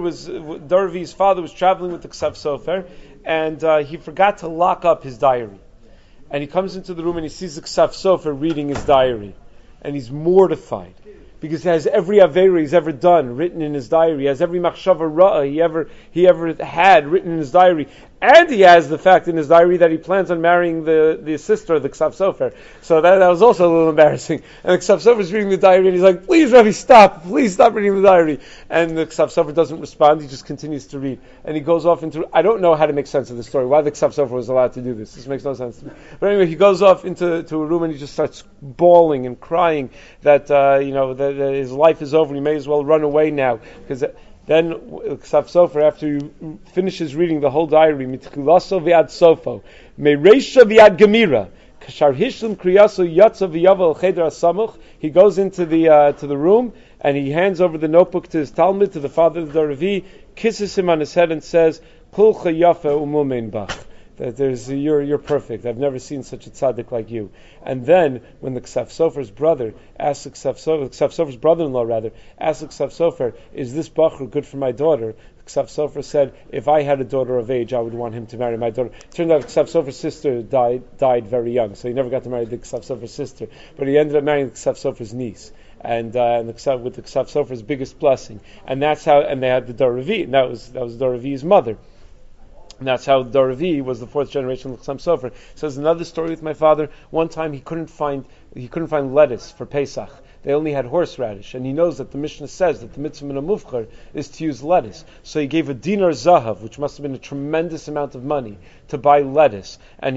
[SPEAKER 1] Doravi's father was traveling with the Ksav Sofer, and he forgot to lock up his diary. And he comes into the room and he sees the Ksav Sofer reading his diary. And he's mortified, because he has every avera he's ever done written in his diary. He has every machshava ra'ah he ever had written in his diary. And he has the fact in his diary that he plans on marrying the sister of the Ksav Sofer. So that was also a little embarrassing. And the Ksav Sofer is reading the diary, and he's like, please, Rabbi, stop. Please stop reading the diary. And the Ksav Sofer doesn't respond. He just continues to read. And he goes off into... I don't know how to make sense of the story, why the Ksav Sofer was allowed to do this. This makes no sense to me. But anyway, he goes off into a room, and he just starts bawling and crying that that his life is over. He may as well run away now, because then Ksav Sofer, after he finishes reading the whole diary, mitchilaso v'ad sofo, mereisha v'ad gemira, kashar hishlim kriyaso yatsa v'yavel cheder asamuch. He goes into the room, and he hands over the notebook to his Talmud, to the father of the Doravi, kisses him on his head, and says, kulcha yafa umumein bach. That you're perfect. I've never seen such a tzaddik like you. And then, when the Ksav Sofer's brother asks the Ksav Sofer's brother-in-law asks the Ksav Sofer, is this bachur good for my daughter? The Ksav Sofer said, if I had a daughter of age, I would want him to marry my daughter. It turned out the Ksav Sofer's sister died very young, so he never got to marry the Ksav Sofer's sister. But he ended up marrying the Ksav Sofer's niece. And with the Ksav Sofer's biggest blessing. And that's how, and they had the Doravi, and that was Doravi's mother. And that's how Doravi was the fourth generation of Ksav Sofer. So there's another story with my father. One time he couldn't find lettuce for Pesach. They only had horseradish, and he knows that the Mishnah says that the mitzvah min hamufchar is to use lettuce. So he gave a dinar zahav, which must have been a tremendous amount of money, to buy lettuce, and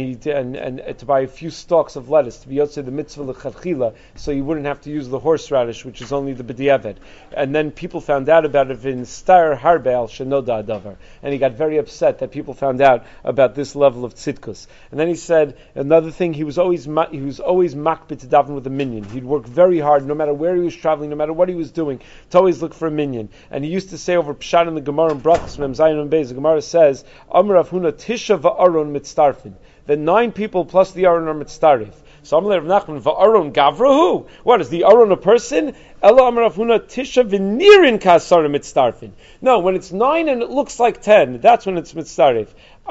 [SPEAKER 1] to buy a few stalks of lettuce to be yotzei the mitzvah l'chadchila, so he wouldn't have to use the horseradish, which is only the b'diavad. And then people found out about it in star harbe al shenoda adavar, and he got very upset that people found out about this level of tzidkus. And then he said another thing: he was always makbid to daven with a minyan. He'd work very hard, no matter where he was traveling, no matter what he was doing, to always look for a minyan. And he used to say over Pshat in the Gemara and Brachos Mem Zayin and Beis, the Gemara says, Amar Rav Huna Tisha va'aron mitztarfin. The 9 people plus the aron are mitztarif. So Amar Rav Nachman va'aron gavrahu. What is the aron a person? Ela Amar Rav Huna Tisha v'nirin kasara mitztarfin. No, when it's 9 and it looks like 10, that's when it's mitztarif.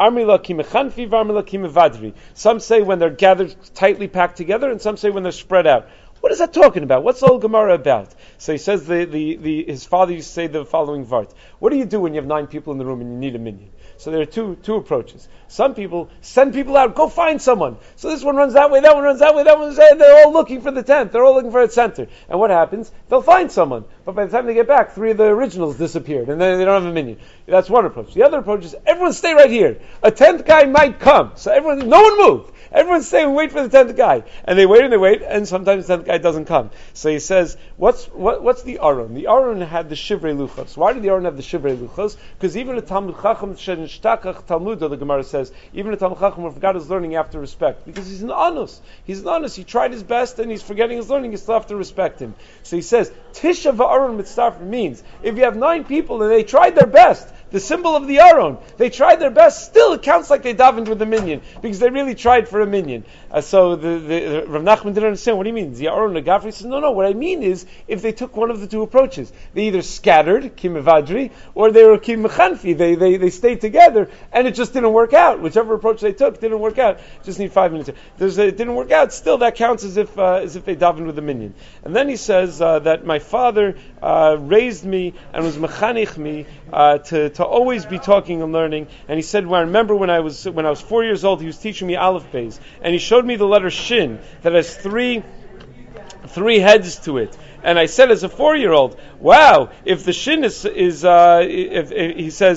[SPEAKER 1] Some say when they're gathered tightly packed together, and some say when they're spread out. What is that talking about? What's the whole Gemara about? So he says his father used to say the following vart. What do you do when you have 9 people in the room and you need a minyan? So there are two approaches. Some people send people out, go find someone. So this one runs that way, that one runs that way, that one runs that way. They're all looking for the tent. They're all looking for a center. And what happens? They'll find someone. But by the time they get back, 3 of the originals disappeared, and then they don't have a minion. That's one approach. The other approach is everyone stay right here. A 10th guy might come. So no one move. Everyone stay and wait for the 10th guy. And they wait, and sometimes the 10th guy doesn't come. So he says, what's the Aron? The Aron had the Shivrei Luchos. Why did the Aron have the Shivrei Luchos? Because even a Talmud Chacham Shenishtakach Talmudo, the Gemara says, even a Talmud Chacham forgot his learning after respect. Because he's an Anus. He's an Anus. He tried his best and he's forgetting his learning. You still have to respect him. So he says, Tisha v'Aron Mitzarfim means, if you have 9 people and they tried their best, the symbol of the Aron, they tried their best, still it counts like they davened with a minion, because they really tried for a minion. So the Rav Nachman didn't understand, what do you mean? The Aron Nagafri says, no, what I mean is, if they took one of the 2 approaches, they either scattered, Kim Evadri, or they were Kim Mechanfi, they stayed together, and it just didn't work out. Whichever approach they took didn't work out. Just need 5 minutes. It didn't work out, still that counts as if they davened with a minion. And then he says that my father raised me and was mechanich me to always be talking and learning. And he said, I remember when I was 4 years old, he was teaching me Aleph Beis, and he showed me the letter Shin that has three heads to it. And I said as a 4-year-old, wow, if the Shin is if he says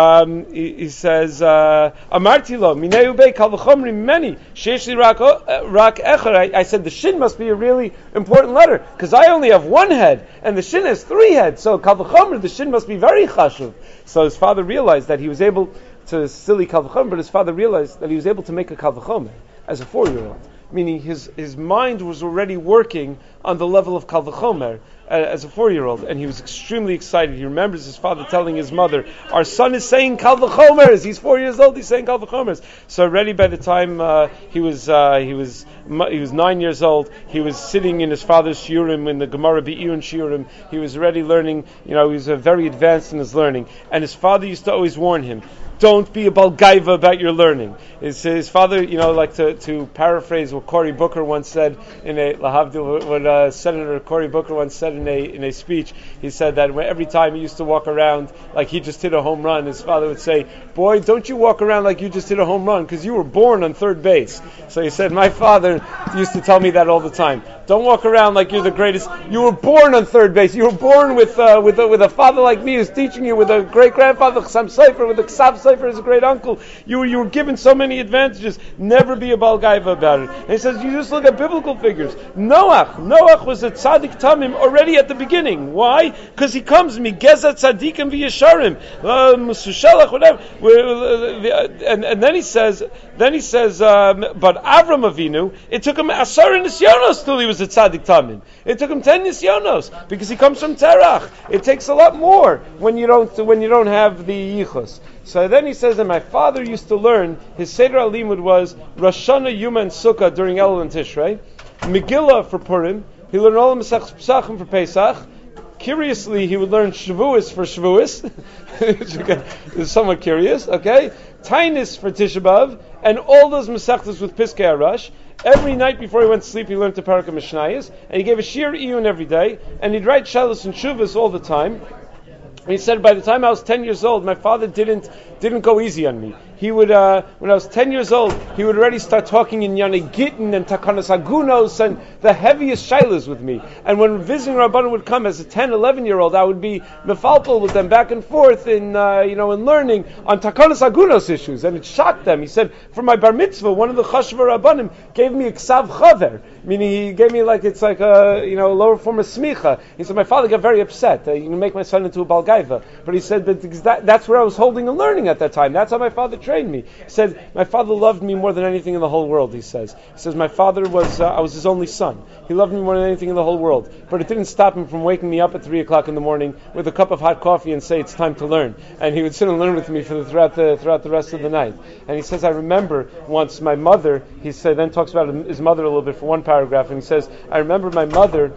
[SPEAKER 1] Amarti lo minei ubei kal v'chomri mimeni sheish li rak echad. I said the Shin must be a really important letter because I only have 1 head and the Shin has 3 heads. So kal v'chomri, the Shin must be very chashuv. So his father realized that he was able to silly kal v'chomer, but his father realized that he was able to make a kal v'chomer as a 4-year-old. Meaning his mind was already working on the level of Kal V'chomer as a 4-year-old, and he was extremely excited. He remembers his father telling his mother, "Our son is saying Kal V'chomers. He's 4 years old. He's saying Kal V'chomers." So already by the time he was 9 years old, he was sitting in his father's shiurim in the Gemara Be'iyun shiurim. He was already learning. He was very advanced in his learning, and his father used to always warn him, don't be a balgaiva about your learning. His father, like to paraphrase what Cory Booker once said in a Lahavdil, what Senator Cory Booker once said in a speech. He said that every time he used to walk around like he just hit a home run, his father would say, "Boy, don't you walk around like you just hit a home run because you were born on third base." So he said, my father used to tell me that all the time. Don't walk around like you're the greatest. You were born on third base. You were born with a father like me who's teaching you, with a great grandfather Chassam Sofer, with a Ksav Sofer as a great uncle. You were given so many advantages. Never be a balgaiva about it. And he says, you just look at biblical figures. Noach was a tzaddik tamim already at the beginning. Why? Because he comes migeza tzaddikim v'yesharim, musushalach, whatever. And then he says, but Avram Avinu, it took him asar nisyonos till he was a tzaddik tamim. It took him 10 nisyonos because he comes from Terach. It takes a lot more when you don't have the yichus. So then he says that my father used to learn, his Seder Alimud was Rosh Hashanah, Yuma, and Sukkah during Elul and Tishrei, Megillah for Purim, he learned all the Masech Pesachim for Pesach. Curiously, he would learn Shavuos for Shavuos. It's somewhat curious, okay? Tainis for Tisha B'Av, and all those Masechtas with Piskei Arash. Every night before he went to sleep, he learned to Parak Mishnayos, and he gave a Shir Iyun every day, and he'd write Shalos and Shuvas all the time. And he said, by the time I was 10 years old, my father didn't go easy on me. He would, when I was 10 years old, he would already start talking in Yanei Gittin and Takanas Agunos and the heaviest shailas with me. And when visiting Rabbanan would come as a 10, 11-year-old, I would be mefalpel with them back and forth in learning on Takanas Agunos issues. And it shocked them. He said, for my bar mitzvah, one of the Chashva Rabbanim gave me a Ksav Chaver, meaning he gave me it's like a lower form of smicha. He said, my father got very upset. You can make my son into a balgaiva. But he said that's where I was holding and learning at that time. That's how my father trained me. He said, my father loved me more than anything in the whole world, he says. He says, my father was, I was his only son. He loved me more than anything in the whole world. But it didn't stop him from waking me up at 3 o'clock in the morning with a cup of hot coffee and say, it's time to learn. And he would sit and learn with me throughout the rest of the night. And he says, I remember once my mother, he said, then talks about his mother a little bit for one paragraph, and he says, I remember my mother,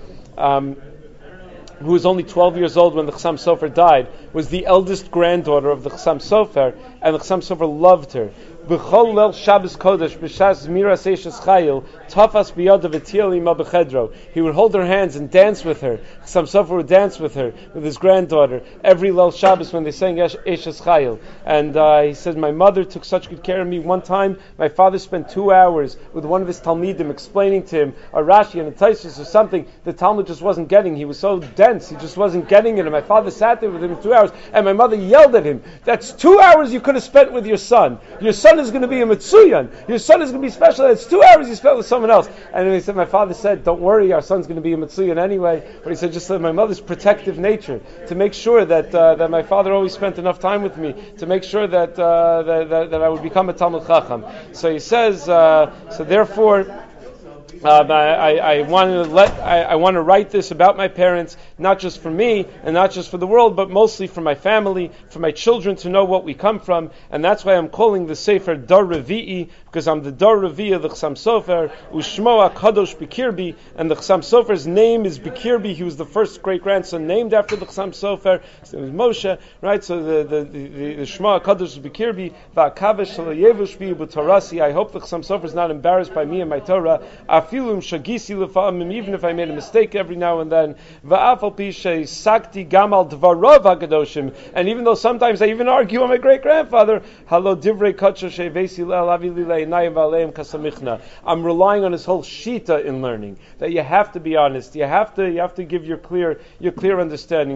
[SPEAKER 1] who was only 12 years old when the Chassam Sofer died, was the eldest granddaughter of the Chassam Sofer, and the Chassam Sofer loved her. B'chol lel Shabbos Kodesh b'shas miras eishes chayil tafas biyadav etiel ima b'chedro. He would hold her hands and dance with her. Some Sofer would dance with her, with his granddaughter, every Lel Shabbos when they sang Eishes Chayil. And he said, my mother took such good care of me. One time, my father spent 2 hours with one of his Talmidim explaining to him a Rashi and a Taisus or something the Talmud just wasn't getting. He was so dense, he just wasn't getting it. And my father sat there with him 2 hours, and my mother yelled at him, that's 2 hours you could have spent with your son. Your son is going to be a Mitsuyan. Your son is going to be special. That's 2 hours you spent with someone else. And he said, my father said, don't worry, our son's going to be a Mitsuyan anyway. But he said, just my mother's protective nature, to make sure that that my father always spent enough time with me, to make sure that that I would become a Talmud Chacham. So he says, so therefore, I want to write this about my parents, not just for me and not just for the world, but mostly for my family, for my children to know what we come from, and that's why I'm calling the Sefer Dar Revi'i, because I'm the Dar Revi'i of the Chassam Sofer, Ushmo HaKadosh Bikirbi, and the Chassam Sofer's name is Bikirbi. He was the first great grandson named after the Chassam Sofer. His name is Moshe, right? So the Shmo HaKadosh is Bikirbi, Va'akavesh Shalayevush Bi B'Torasi. I hope the Chassam Sofer is not embarrassed by me and my Torah. Even if I made a mistake every now and then, and even though sometimes I even argue on my great grandfather, I'm relying on his whole shita in learning. That you have to be honest, you have to give your clear understanding.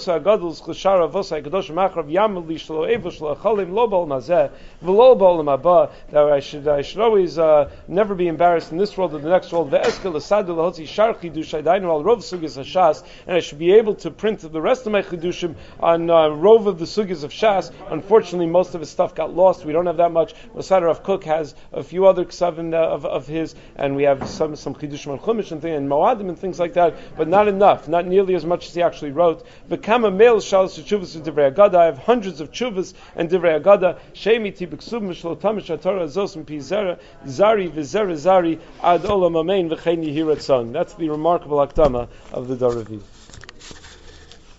[SPEAKER 1] That I should always never be embarrassed in this world or the next world. And I should be able to print the rest of my chidushim on rove of the sugis of Shas. Unfortunately, most of his stuff got lost. We don't have that much. Masada Rav Kook has a few other ksavim of his, and we have some chidushim on Chumash and Moadim and things like that, but not enough, not nearly as much as he actually wrote. V'kama meil shalos chuvas of Divrei Agada. I have hundreds of chuvas and Divrei Agada. Sheimiti b'ksub mishlo tamish haTorah zos m'pi zari v'zera zari ad olam amein v'chein yihirat son. That's the remarkable akdama of the Dar Revi'i.